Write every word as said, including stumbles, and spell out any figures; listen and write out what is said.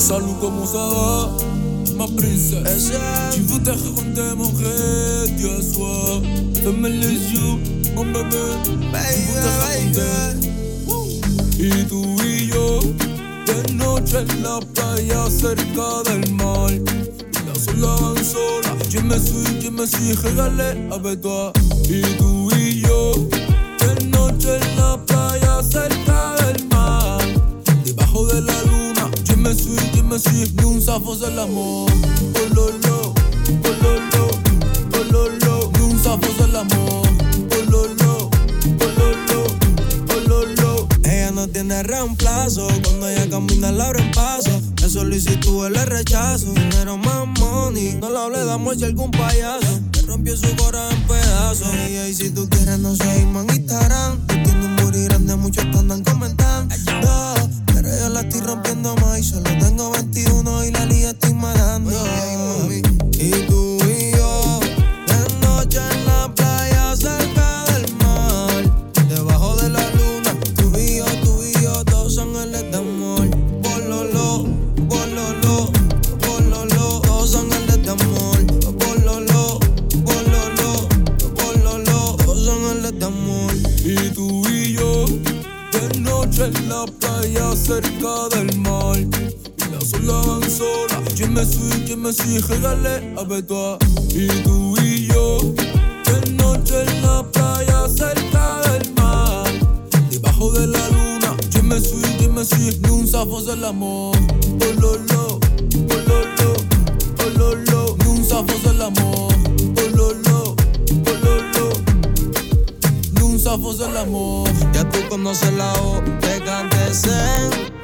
Salut, comment ça va, ma princesse? Tu voudrais raconter mon rêve d'hier soir. Ferme les yeux, mon bébé. Tu voudrais raconter. Y tú y yo, de noche en la playa cerca del mar. La sola van sola, je me suis, je me suis régalé avec toi. Y tú y yo, de noche en la playa cerca del mar. Debajo de la luna, je me suis, je me suis, nous ça faisait l'amour. Oh lolo, oh lolo, oh lolo, nous ça faisait l'amour. Oh lolo, oh lolo, oh lolo. Ella no tiene reemplazo, cuando ella camina la abre en paso. Le solicito el rechazo, dinero más money. No le hable de amor si algún payaso te rompió su corazón en pedazos. Y, y si tú quieres no seguimos en Instagram. Tú tienes un booty grande, muchos te andan comentando. No, pero yo la estoy rompiendo más y solo tengo veintiuno y la liga estoy matando. Y tú y yo, de noche en la playa cerca del mar. Debajo de la luna, tú y yo, tú y yo, dos ángeles de amor. Bololo, bololo, bololo, dos ángeles de amor. Bololo, bololo, bololo, dos ángeles de amor. Y tú y yo, de noche en la playa cerca del mar. La sola van sola, je me suis, je me suis régalé avec toi. Y tú y yo, de noche en la playa cerca del mar. Debajo de la luna, je me suis, je me suis, nous ça faisait l'amour. Oh lolo, oh lolo, oh lolo, nous ça faisait l'amour. Oh lolo, oh lolo, nous ça faisait l'amour. Ya tú conoces la O, te cantes en